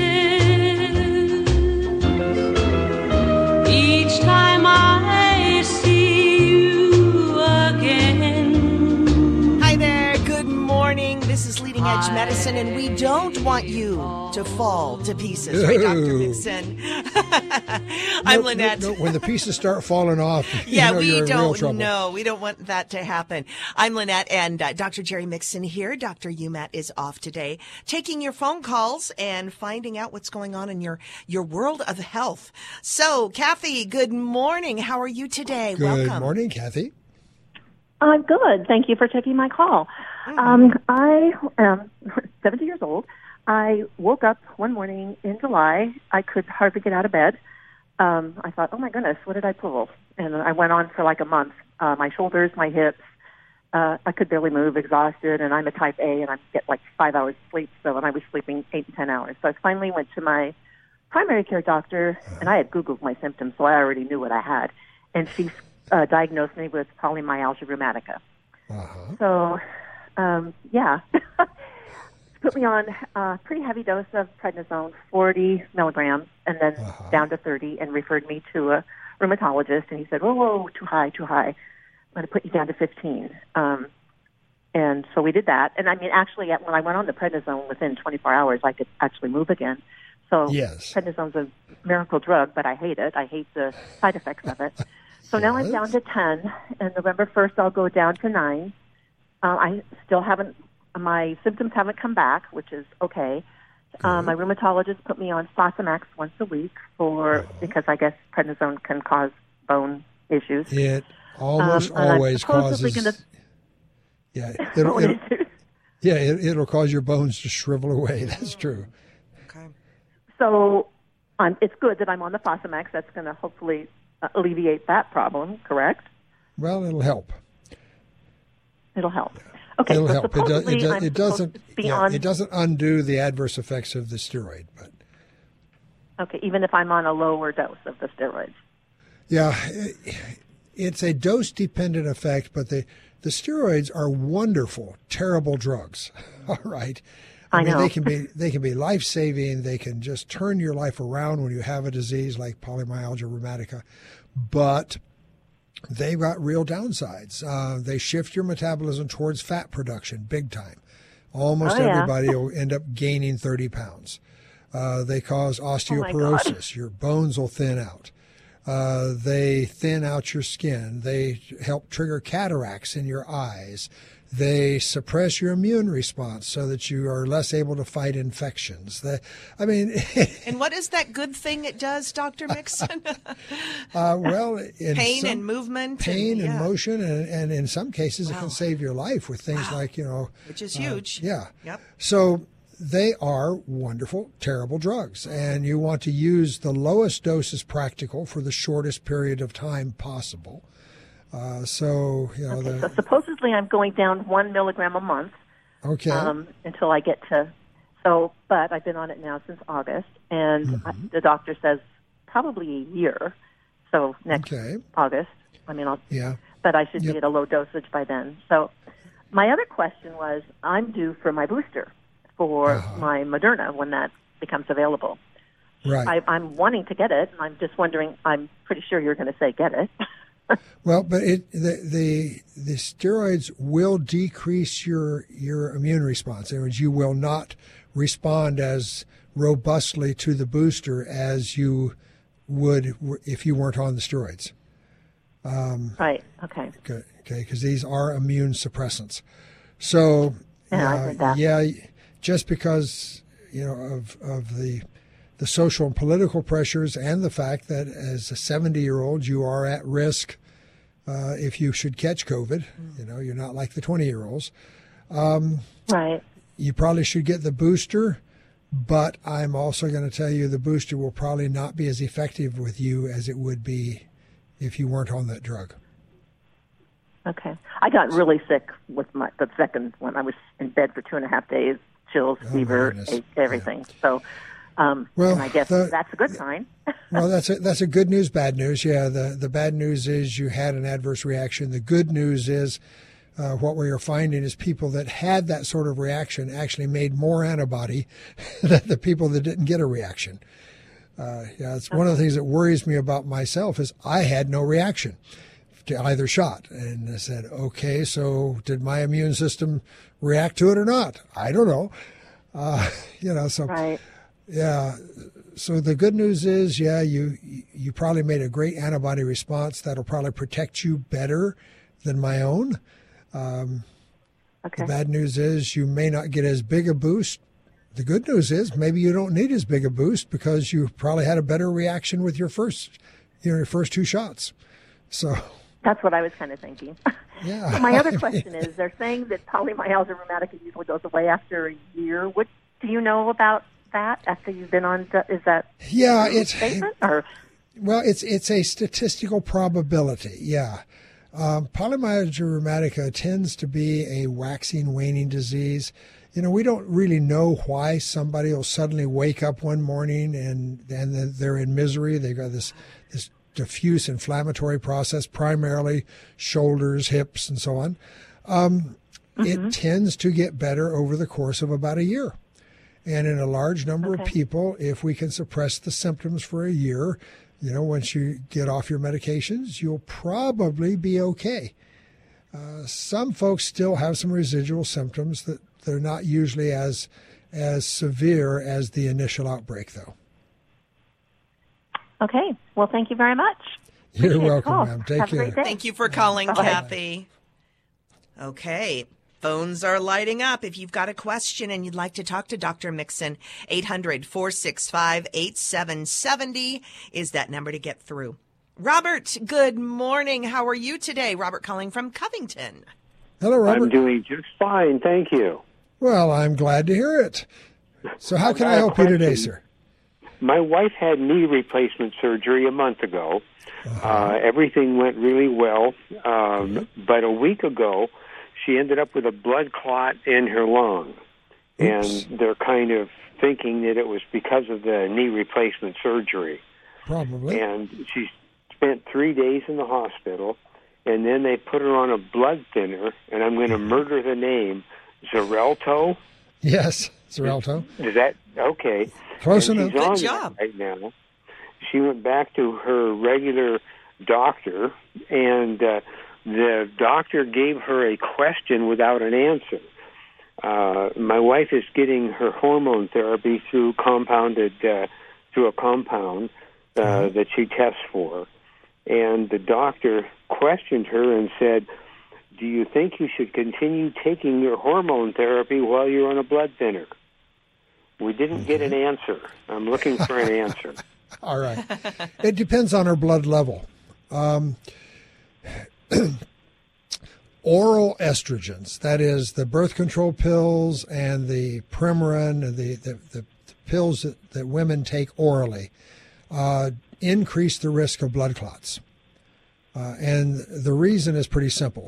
[SPEAKER 9] each time I see you again.
[SPEAKER 3] Hi there. Good morning. This is Leading Edge Medicine, and we don't want you to fall to pieces, right, Dr. Mixon? I'm Lynette.
[SPEAKER 4] No, when the pieces start falling off,
[SPEAKER 3] yeah,
[SPEAKER 4] you're in real trouble.
[SPEAKER 3] No, we don't want that to happen. I'm Lynette, and Dr. Jerry Mixon here. Dr. Umat is off today, taking your phone calls and finding out what's going on in your world of health. So, Kathy, good morning. How are you today?
[SPEAKER 4] Good
[SPEAKER 3] Welcome.
[SPEAKER 4] morning, Kathy.
[SPEAKER 10] I'm good. Thank you for taking my call. I am 70 years old. I woke up one morning in July. I could hardly get out of bed. I thought, oh, my goodness, what did I pull? And I went on for like a month. My shoulders, my hips, I could barely move, exhausted, and I'm a type A, and I get like 5 hours sleep, so and I was sleeping 8 to 10 hours. So I finally went to my primary care doctor, and I had Googled my symptoms, so I already knew what I had. And she diagnosed me with polymyalgia rheumatica. So, yeah. Put me on a pretty heavy dose of prednisone, 40 milligrams, and then down to 30, and referred me to a rheumatologist. And he said, whoa, too high. I'm going to put you down to 15. And so we did that. And I mean, actually, when I went on the prednisone, within 24 hours, I could actually move again. So prednisone's a miracle drug, but I hate it. I hate the side effects of it. So now I'm down to 10, and November 1st, I'll go down to 9. I still haven't. My symptoms haven't come back, which is okay. My rheumatologist put me on Fosamax once a week because I guess prednisone can cause bone issues.
[SPEAKER 4] It almost always causes. It'll cause your bones to shrivel away. That's true.
[SPEAKER 3] Okay.
[SPEAKER 10] So it's good that I'm on the Fosamax. That's going to hopefully alleviate that problem. Correct?
[SPEAKER 4] Well, it'll help.
[SPEAKER 10] It'll help. Okay,
[SPEAKER 4] it'll
[SPEAKER 10] so
[SPEAKER 4] help. It doesn't undo the adverse effects of the steroid, but
[SPEAKER 10] okay, even if I'm on a lower dose of the steroids.
[SPEAKER 4] Yeah, it's a dose-dependent effect, but the steroids are wonderful, terrible drugs. All right, I mean,
[SPEAKER 10] know
[SPEAKER 4] they can be life-saving. They can just turn your life around when you have a disease like polymyalgia rheumatica, but they've got real downsides. They shift your metabolism towards fat production big time. Almost everybody will end up gaining 30 pounds. They cause osteoporosis. Your bones will thin out. They thin out your skin. They help trigger cataracts in your eyes. They suppress your immune response so that you are less able to fight infections.
[SPEAKER 3] And what is that good thing it does, Dr. Mixon? Pain and movement.
[SPEAKER 4] And motion, and in some cases it can save your life with things like,
[SPEAKER 3] which is huge.
[SPEAKER 4] Yeah.
[SPEAKER 3] Yep.
[SPEAKER 4] So they are wonderful, terrible drugs, and you want to use the lowest doses practical for the shortest period of time possible. So
[SPEAKER 10] supposedly I'm going down 1 milligram a month.
[SPEAKER 4] Okay.
[SPEAKER 10] Until I get to. But I've been on it now since August, and the doctor says probably a year. So next August. I mean, but I should be at a low dosage by then. So my other question was, I'm due for my booster for my Moderna when that becomes available.
[SPEAKER 4] Right.
[SPEAKER 10] I'm wanting to get it, and I'm just wondering. I'm pretty sure you're going to say get it.
[SPEAKER 4] Well, but the steroids will decrease your immune response. In other words, you will not respond as robustly to the booster as you would if you weren't on the steroids.
[SPEAKER 10] Right. Okay.
[SPEAKER 4] Okay. Because these are immune suppressants. So
[SPEAKER 10] I heard that.
[SPEAKER 4] Just because of the social and political pressures and the fact that as a 70-year-old you are at risk if you should catch COVID. You're not like the 20-year-olds.
[SPEAKER 10] Right.
[SPEAKER 4] You probably should get the booster, but I'm also going to tell you the booster will probably not be as effective with you as it would be if you weren't on that drug.
[SPEAKER 10] Okay. I got really sick with the second one. I was in bed for 2.5 days, chills, fever, everything. Yeah. So, and I guess that's a good sign.
[SPEAKER 4] Well, that's a good news, bad news. Yeah, the bad news is you had an adverse reaction. The good news is what we are finding is people that had that sort of reaction actually made more antibody than the people that didn't get a reaction. It's one of the things that worries me about myself is I had no reaction to either shot. And I said, okay, so did my immune system react to it or not? I don't know.
[SPEAKER 10] Right.
[SPEAKER 4] Yeah. So the good news is, you probably made a great antibody response that'll probably protect you better than my own. The bad news is you may not get as big a boost. The good news is maybe you don't need as big a boost because you probably had a better reaction with your first 2 shots. So
[SPEAKER 10] that's what I was kind of thinking.
[SPEAKER 4] Yeah.
[SPEAKER 10] So my other question is, they're saying that polymyalgia rheumatica usually goes away after a year. What do you know about that after you've been on? Is that a statement or?
[SPEAKER 4] Well, it's a statistical probability. Yeah. Polymyalgia rheumatica tends to be a waxing, waning disease. We don't really know why somebody will suddenly wake up one morning and they're in misery. They've got this diffuse inflammatory process, primarily shoulders, hips, and so on. It tends to get better over the course of about a year. And in a large number of people, if we can suppress the symptoms for a year, once you get off your medications, you'll probably be okay. Some folks still have some residual symptoms that they're not usually as severe as the initial outbreak, though.
[SPEAKER 10] Okay. Well, thank you very much.
[SPEAKER 4] You're welcome, ma'am. Take care.
[SPEAKER 3] Thank you for calling, Kathy. Okay. Phones are lighting up. If you've got a question and you'd like to talk to Dr. Mixon, 800-465-8770 is that number to get through. Robert, good morning. How are you today? Robert calling from Covington.
[SPEAKER 4] Hello, Robert.
[SPEAKER 11] I'm doing just fine, thank you.
[SPEAKER 4] Well, I'm glad to hear it. So how can I help you today, sir?
[SPEAKER 11] My wife had knee replacement surgery a month ago. Everything went really well. But a week ago, she ended up with a blood clot in her lung. Oops. And they're kind of thinking that it was because of the knee replacement surgery.
[SPEAKER 4] Probably.
[SPEAKER 11] And she spent 3 days in the hospital, and then they put her on a blood thinner, and I'm going to murder the name, Xarelto?
[SPEAKER 4] Yes, Xarelto.
[SPEAKER 11] Is that okay?
[SPEAKER 4] Close enough.
[SPEAKER 3] Good job.
[SPEAKER 11] Right now, she went back to her regular doctor, and the doctor gave her a question without an answer. My wife is getting her hormone therapy through a compound that she tests for, and the doctor questioned her and said, "Do you think you should continue taking your hormone therapy while you're on a blood thinner?" We didn't get an answer. I'm looking for an answer.
[SPEAKER 4] All right. It depends on her blood level. Oral estrogens, that is the birth control pills and the Premarin, and the pills that women take orally, increase the risk of blood clots. And the reason is pretty simple.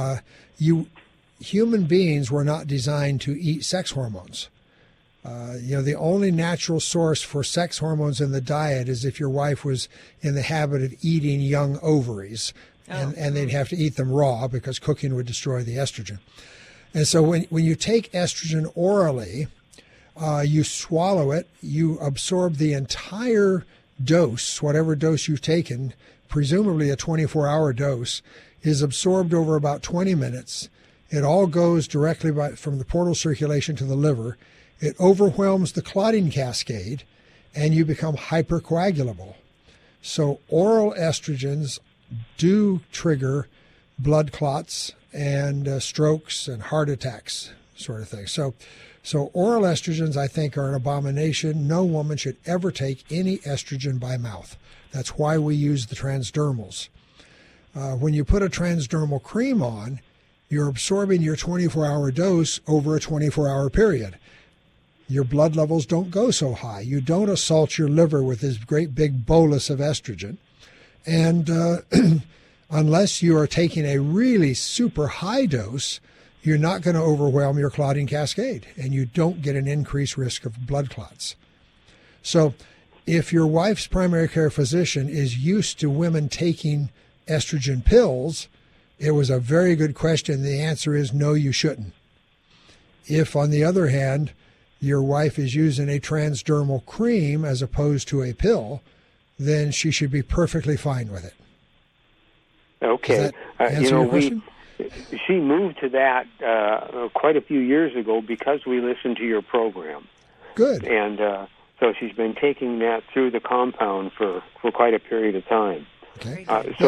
[SPEAKER 4] Human beings were not designed to eat sex hormones. The only natural source for sex hormones in the diet is if your wife was in the habit of eating young ovaries, and they'd have to eat them raw because cooking would destroy the estrogen. And so when you take estrogen orally, you swallow it, you absorb the entire dose, whatever dose you've taken, presumably a 24-hour dose, is absorbed over about 20 minutes. It all goes directly from the portal circulation to the liver. It overwhelms the clotting cascade, and you become hypercoagulable. So oral estrogens do trigger blood clots and strokes and heart attacks, sort of thing. So oral estrogens, I think, are an abomination. No woman should ever take any estrogen by mouth. That's why we use the transdermals. When you put a transdermal cream on, you're absorbing your 24-hour dose over a 24-hour period. Your blood levels don't go so high. You don't assault your liver with this great big bolus of estrogen. And unless you are taking a really super high dose, you're not going to overwhelm your clotting cascade, and you don't get an increased risk of blood clots. So if your wife's primary care physician is used to women taking estrogen pills, it was a very good question. The answer is no, you shouldn't. If, on the other hand, your wife is using a transdermal cream as opposed to a pill, then she should be perfectly fine with it.
[SPEAKER 11] Okay.
[SPEAKER 4] Does that answer your question?
[SPEAKER 11] She moved to that quite a few years ago because we listened to your program.
[SPEAKER 4] Good.
[SPEAKER 11] And so she's been taking that through the compound for quite a period of time.
[SPEAKER 4] Okay.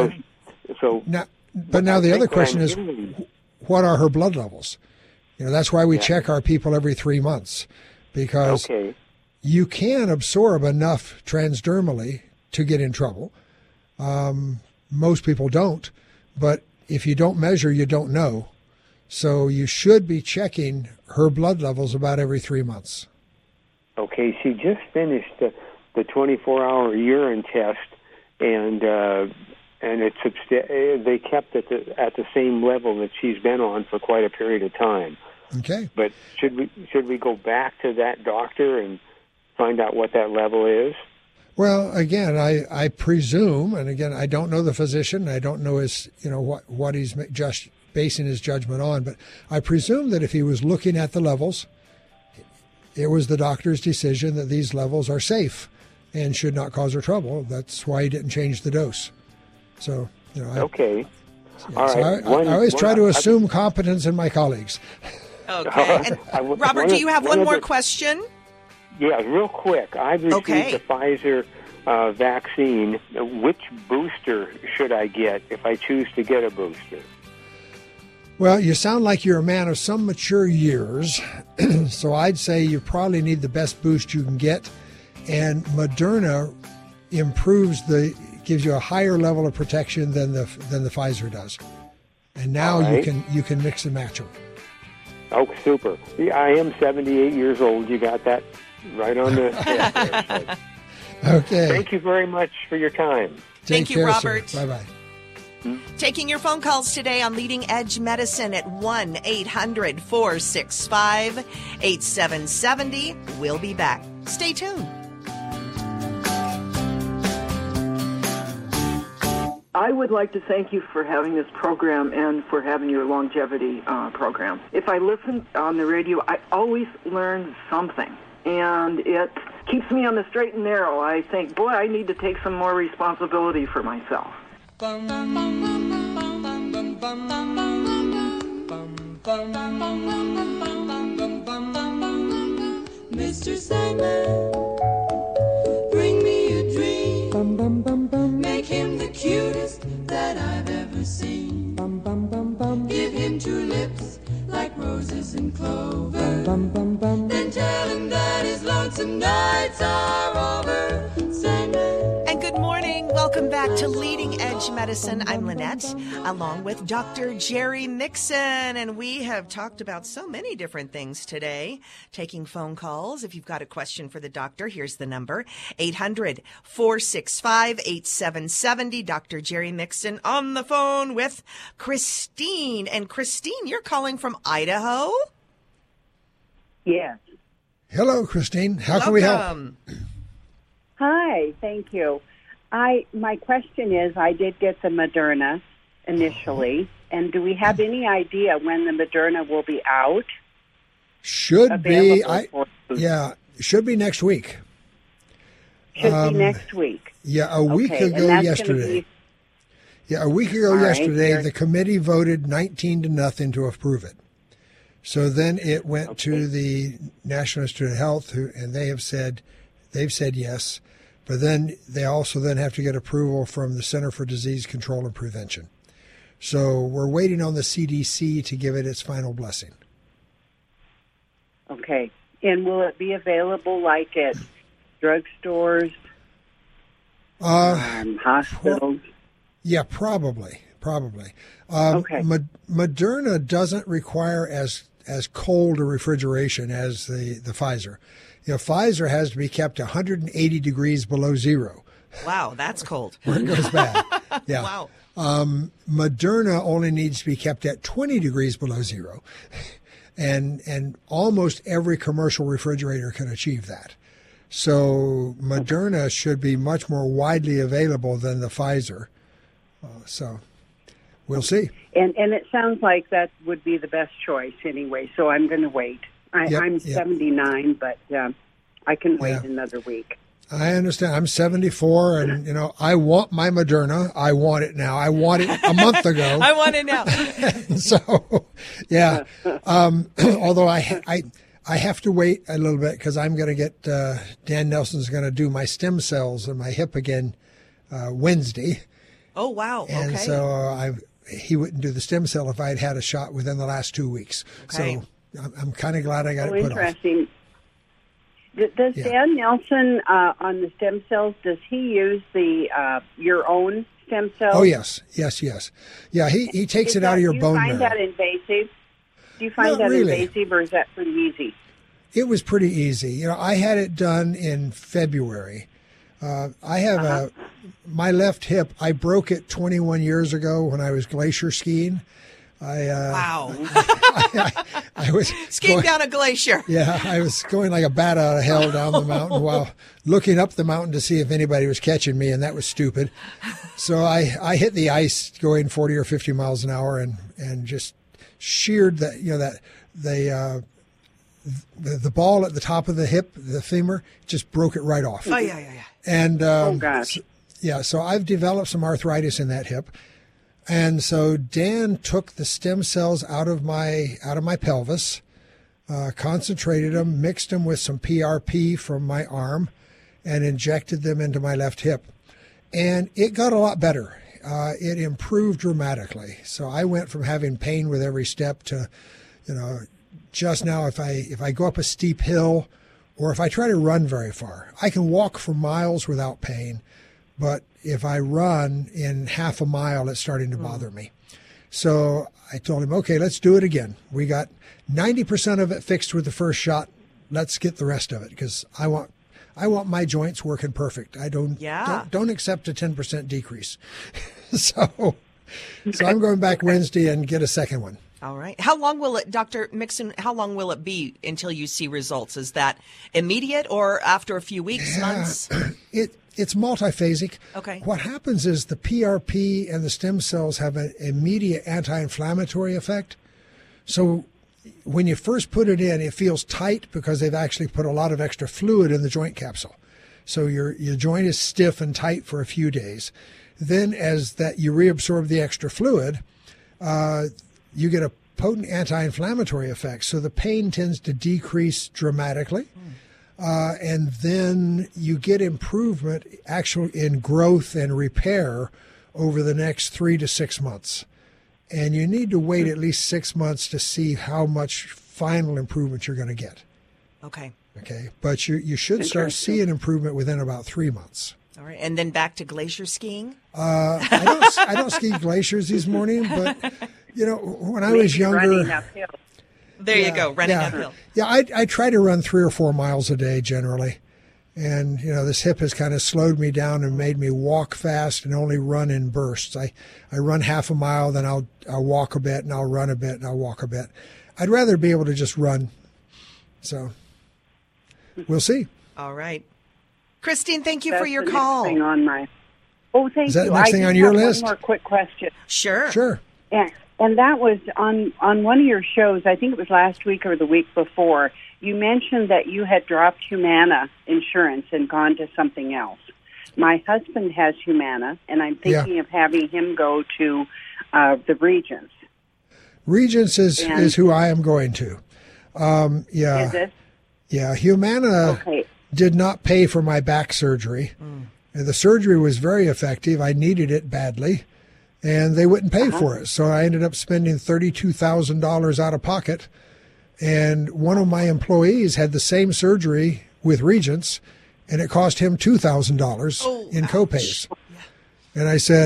[SPEAKER 4] Now the other question is, what are her blood levels? That's why we check our people every 3 months, because you can absorb enough transdermally to get in trouble. Most people don't, but if you don't measure, you don't know. So you should be checking her blood levels about every 3 months.
[SPEAKER 11] Okay, she just finished the 24-hour urine test, and they kept it at the same level that she's been on for quite a period of time.
[SPEAKER 4] Okay.
[SPEAKER 11] But should we go back to that doctor and find out what that level is?
[SPEAKER 4] Well, again, I presume, and again, I don't know the physician. I don't know his, what he's just basing his judgment on. But I presume that if he was looking at the levels, it was the doctor's decision that these levels are safe and should not cause her trouble. That's why he didn't change the dose. So,
[SPEAKER 11] okay.
[SPEAKER 4] Yeah,
[SPEAKER 11] all
[SPEAKER 4] so
[SPEAKER 11] right.
[SPEAKER 4] I always try to assume competence in my collegues.
[SPEAKER 3] Okay. And Robert, do you have one more question?
[SPEAKER 11] Yeah, real quick. I've received the Pfizer vaccine. Which booster should I get if I choose to get a booster?
[SPEAKER 4] Well, you sound like you're a man of some mature years, so I'd say you probably need the best boost you can get. And Moderna gives you a higher level of protection than the Pfizer does. And now you can mix and match them.
[SPEAKER 11] Oh, super. I am 78 years old. You got that right on the head there, so.
[SPEAKER 4] Okay.
[SPEAKER 11] Thank you very much for your time.
[SPEAKER 3] Thank you, Robert.
[SPEAKER 4] Bye-bye.
[SPEAKER 3] Taking your phone calls today on Leading Edge Medicine at 1-800-465-8770. We'll be back. Stay tuned.
[SPEAKER 12] I would like to thank you for having this program and for having your longevity program. If I listen on the radio, I always learn something, and it keeps me on the straight and narrow. I think, boy, I need to take some more responsibility for myself.
[SPEAKER 9] Mr. Sandman, bring me a dream. Make him the cutest that I've ever seen. Give him two lips like roses and clover. Then tell him that his lonesome nights are over. Sandman.
[SPEAKER 3] And good morning. Welcome back to Leading Edge Medicine. I'm Lynette, along with Dr. Jerry Mixon, and we have talked about so many different things today. Taking phone calls. If you've got a question for the doctor, here's the number, 800-465-8770. Dr. Jerry Mixon on the phone with Christine. And Christine, you're calling from Idaho?
[SPEAKER 13] Yes.
[SPEAKER 4] Hello, Christine. How can we help?
[SPEAKER 13] Hi, thank you. My question is, I did get the Moderna initially, and do we have any idea when the Moderna will be out?
[SPEAKER 4] Should be next week.
[SPEAKER 13] Should be next week.
[SPEAKER 4] Yeah, a week ago yesterday. A week ago yesterday, the committee voted 19-0 to approve it. So then it went to the National Institute of Health, and they've said yes. But then they also have to get approval from the Center for Disease Control and Prevention. So we're waiting on the CDC to give it its final blessing.
[SPEAKER 13] Okay. And will it be available like at drugstores, hospitals?
[SPEAKER 4] Yeah, probably.
[SPEAKER 13] Okay.
[SPEAKER 4] Moderna doesn't require as cold a refrigeration as the Pfizer. Pfizer has to be kept 180 degrees below zero.
[SPEAKER 3] Wow, that's cold.
[SPEAKER 4] Where it goes bad. Yeah.
[SPEAKER 3] Wow.
[SPEAKER 4] Moderna only needs to be kept at 20 degrees below zero. And almost every commercial refrigerator can achieve that. So Moderna should be much more widely available than the Pfizer. So we'll see.
[SPEAKER 13] And it sounds like that would be the best choice anyway, so I'm going to wait. I'm 79, but I can wait another week.
[SPEAKER 4] I understand. I'm 74, and, I want my Moderna. I want it now. I want it a month ago.
[SPEAKER 3] I want it now.
[SPEAKER 4] So, yeah. Although I have to wait a little bit because I'm going to get Dan Nelson's going to do my stem cells in my hip again Wednesday.
[SPEAKER 3] Oh, wow.
[SPEAKER 4] And so he wouldn't do the stem cell if I had had a shot within the last 2 weeks.
[SPEAKER 3] Okay.
[SPEAKER 4] So I'm kind of glad I got it put
[SPEAKER 13] interesting. Does Dan Nelson on the stem cells? Does he use your own stem cells?
[SPEAKER 4] Oh yes. Yeah, he takes it out of your bone marrow.
[SPEAKER 13] Do you find that invasive? Do you find
[SPEAKER 4] Not
[SPEAKER 13] that
[SPEAKER 4] really.
[SPEAKER 13] invasive, or is that pretty easy?
[SPEAKER 4] It was pretty easy. I had it done in February. I have my left hip. I broke it 21 years ago when I was glacier skiing.
[SPEAKER 3] Wow.
[SPEAKER 4] I was
[SPEAKER 3] skiing down a glacier.
[SPEAKER 4] Yeah, I was going like a bat out of hell down the mountain while looking up the mountain to see if anybody was catching me, and that was stupid. So I hit the ice going 40 or 50 miles an hour and just sheared the ball at the top of the hip, the femur, just broke it right off.
[SPEAKER 3] Oh yeah.
[SPEAKER 4] And
[SPEAKER 13] oh gosh.
[SPEAKER 4] So I've developed some arthritis in that hip. And so Dan took the stem cells out of my pelvis, concentrated them, mixed them with some PRP from my arm, and injected them into my left hip. And it got a lot better. It improved dramatically. So I went from having pain with every step to, just now if I go up a steep hill or if I try to run very far, I can walk for miles without pain. But if I run in half a mile, it's starting to bother me. So I told him, okay, let's do it again. We got 90% of it fixed with the first shot. Let's get the rest of it because I want my joints working perfect. I don't accept a 10% decrease. So I'm going back Wednesday and get a second one.
[SPEAKER 3] All right. How long will it, Dr. Mixon, how long will it be until you see results? Is that immediate or after a few weeks, months?
[SPEAKER 4] It's multiphasic.
[SPEAKER 3] Okay.
[SPEAKER 4] What happens is the PRP and the stem cells have an immediate anti-inflammatory effect. So when you first put it in, it feels tight because they've actually put a lot of extra fluid in the joint capsule. So your joint is stiff and tight for a few days. Then as that you reabsorb the extra fluid, you get a potent anti-inflammatory effect. So the pain tends to decrease dramatically. And then you get improvement actually in growth and repair over the next 3 to 6 months. And you need to wait at least 6 months to see how much final improvement you're going to get.
[SPEAKER 3] Okay.
[SPEAKER 4] But you should start seeing improvement within about 3 months.
[SPEAKER 3] All right. And then back to glacier skiing?
[SPEAKER 4] I don't ski glaciers this morning, but, when I was younger.
[SPEAKER 13] Running uphill.
[SPEAKER 3] There you go, running uphill.
[SPEAKER 4] Yeah, I try to run 3 or 4 miles a day generally. And, this hip has kind of slowed me down and made me walk fast and only run in bursts. I run half a mile, then I'll walk a bit, and I'll run a bit, and I'll walk a bit. I'd rather be able to just run. So we'll see.
[SPEAKER 3] All right. Christine, thank you for your call.
[SPEAKER 13] Next thing on my... Oh, thank you.
[SPEAKER 4] Is that the next thing on your list?
[SPEAKER 13] One more quick question.
[SPEAKER 3] Sure.
[SPEAKER 13] Yeah. And that was on one of your shows, I think it was last week or the week before, you mentioned that you had dropped Humana insurance and gone to something else. My husband has Humana, and I'm thinking of having him go to the Regents.
[SPEAKER 4] Regents is who I am going to.
[SPEAKER 13] Is it?
[SPEAKER 4] Yeah, Humana did not pay for my back surgery. And the surgery was very effective. I needed it badly. And they wouldn't pay for it. So I ended up spending $32,000 out of pocket. And one of my employees had the same surgery with Regents, and it cost him $2,000 in copays. And I said,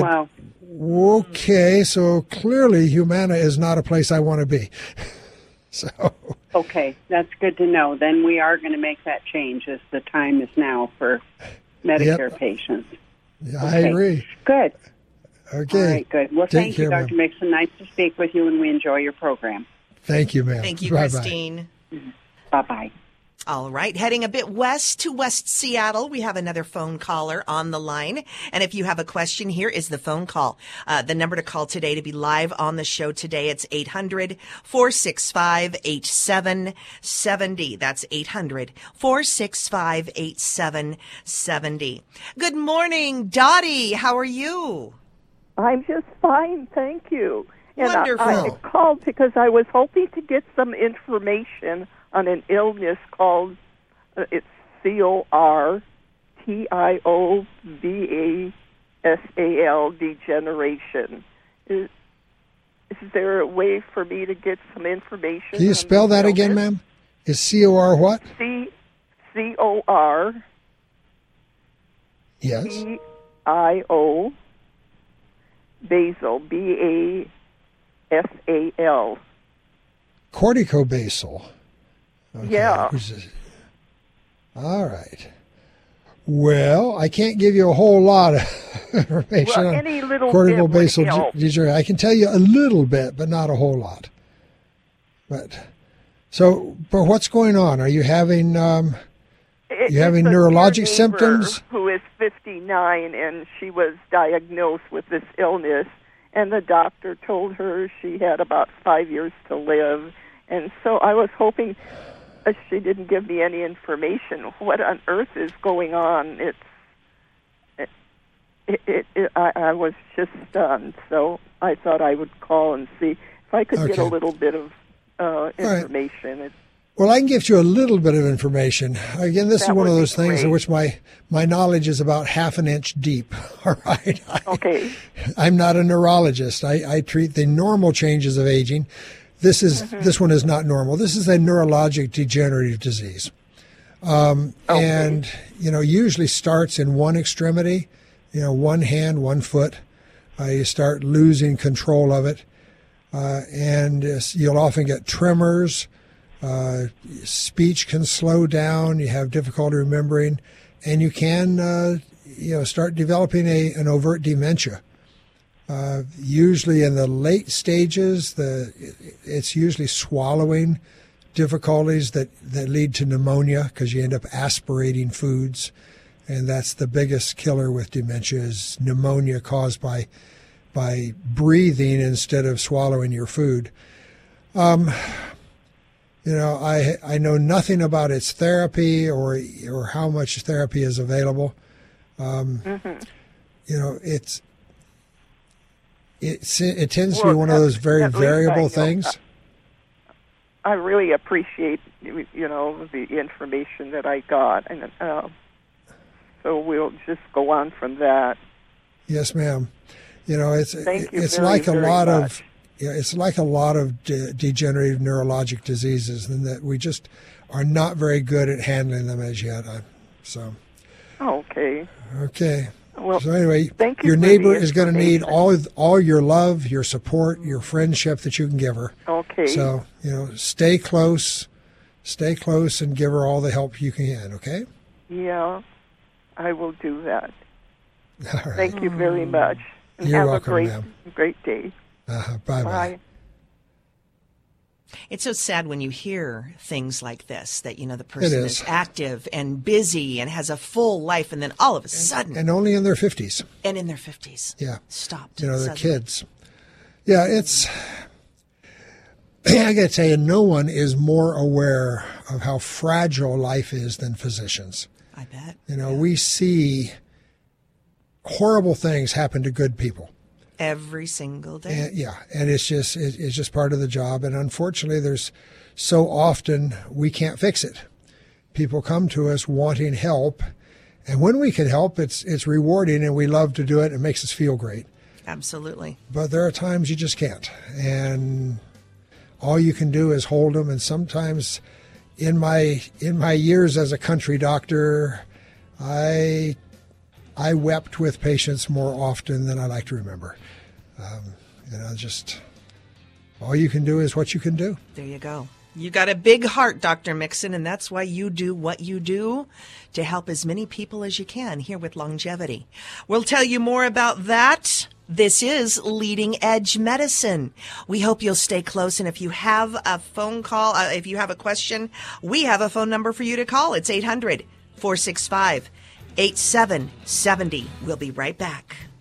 [SPEAKER 4] okay, so clearly Humana is not a place I want to be. So.
[SPEAKER 13] Okay, that's good to know. Then we are going to make that change as the time is now for Medicare patients.
[SPEAKER 4] Yeah, I agree.
[SPEAKER 13] Good.
[SPEAKER 4] Okay.
[SPEAKER 13] All right, good. Well,
[SPEAKER 4] Take
[SPEAKER 13] thank you,
[SPEAKER 4] care,
[SPEAKER 13] Dr.
[SPEAKER 4] ma'am.
[SPEAKER 13] Mixon. Nice to speak with you, and we enjoy your program.
[SPEAKER 4] Thank you, ma'am.
[SPEAKER 3] Thank you,
[SPEAKER 4] Bye-bye.
[SPEAKER 3] Christine.
[SPEAKER 13] Bye-bye.
[SPEAKER 3] All right, heading a bit west to West Seattle, we have another phone caller on the line. And if you have a question, here is the phone call. The number to call today to be live on the show today, it's 800-465-8770. That's 800-465-8770. Good morning, Dottie. How are you?
[SPEAKER 14] I'm just fine, thank you. And
[SPEAKER 3] Wonderful.
[SPEAKER 14] I called because I was hoping to get some information on an illness called, it's CORTIOVASAL, degeneration. Is there a way for me to get some information?
[SPEAKER 4] Can you spell that again, ma'am? Is C-O-R what?
[SPEAKER 14] C-O-R.
[SPEAKER 4] Yes.
[SPEAKER 14] T-I-O, basal, B-A-S-A-L.
[SPEAKER 4] Corticobasal. Okay.
[SPEAKER 14] Yeah.
[SPEAKER 4] All right. Well, I can't give you a whole lot of information
[SPEAKER 14] Well,
[SPEAKER 4] on
[SPEAKER 14] any little
[SPEAKER 4] cortical
[SPEAKER 14] bit would
[SPEAKER 4] basal
[SPEAKER 14] help.
[SPEAKER 4] degeneration. I can tell you a little bit, but not a whole lot. But what's going on? Are you having neurologic symptoms?
[SPEAKER 14] Who is 59, and she was diagnosed with this illness, and the doctor told her she had about 5 years to live. And so I was hoping, she didn't give me any information. What on earth is going on? I was just stunned. So I thought I would call and see if I could get a little bit of information.
[SPEAKER 4] Right. Well, I can give you a little bit of information. Again, this is one of those things in which my knowledge is about half an inch deep. All right.
[SPEAKER 14] Okay.
[SPEAKER 4] I'm not a neurologist. I treat the normal changes of aging. This one is not normal. This is a neurologic degenerative disease. And, usually starts in one extremity, one hand, one foot. You start losing control of it. And you'll often get tremors. Speech can slow down. You have difficulty remembering. And you can, start developing an overt dementia. Usually in the late stages, it's usually swallowing difficulties that lead to pneumonia because you end up aspirating foods. And that's the biggest killer with dementia is pneumonia caused by breathing instead of swallowing your food. I know nothing about its therapy or how much therapy is available. It tends to be one of those very variable things.
[SPEAKER 14] I really appreciate, the information that I got, and so we'll just go on from that.
[SPEAKER 4] Yes, ma'am. It's
[SPEAKER 14] like
[SPEAKER 4] a lot of degenerative neurologic diseases, and that we just are not very good at handling them as yet.
[SPEAKER 14] Okay.
[SPEAKER 4] Okay.
[SPEAKER 14] Well,
[SPEAKER 4] so anyway,
[SPEAKER 14] thank you
[SPEAKER 4] your
[SPEAKER 14] for
[SPEAKER 4] neighbor
[SPEAKER 14] the
[SPEAKER 4] is going to need all your love, your support, your friendship that you can give her.
[SPEAKER 14] Okay.
[SPEAKER 4] So, stay close, and give her all the help you can, okay?
[SPEAKER 14] Yeah, I will do that.
[SPEAKER 4] All right.
[SPEAKER 14] Thank you very much. And
[SPEAKER 4] You're
[SPEAKER 14] have
[SPEAKER 4] welcome,
[SPEAKER 14] a
[SPEAKER 4] ma'am.
[SPEAKER 14] great day.
[SPEAKER 4] Bye-bye.
[SPEAKER 14] Bye.
[SPEAKER 3] It's so sad when you hear things like this, that, the person
[SPEAKER 4] is.
[SPEAKER 3] is active and busy and has a full life, and then all of a sudden...
[SPEAKER 4] And only in their 50s.
[SPEAKER 3] And in their 50s.
[SPEAKER 4] Yeah.
[SPEAKER 3] Stopped.
[SPEAKER 4] They're
[SPEAKER 3] suddenly.
[SPEAKER 4] kids. Yeah, it's... I got to tell you, no one is more aware of how fragile life is than physicians.
[SPEAKER 3] I bet.
[SPEAKER 4] We see horrible things happen to good people.
[SPEAKER 3] Every single day.
[SPEAKER 4] And it's just part of the job. And unfortunately, there's so often we can't fix it. People come to us wanting help, and when we can help, it's rewarding, and we love to do it. It makes us feel great.
[SPEAKER 3] Absolutely.
[SPEAKER 4] But there are times you just can't, and all you can do is hold them. And sometimes, in my years as a country doctor, I wept with patients more often than I like to remember. Just all you can do is what you can do.
[SPEAKER 3] There you go. You got a big heart, Dr. Mixon, and that's why you do what you do to help as many people as you can here with Longevity. We'll tell you more about that This is Leading Edge Medicine. We hope you'll stay close. And if you have a phone call, if you have a question, we have a phone number for you to call. It's 800-465-8770. We'll be right back.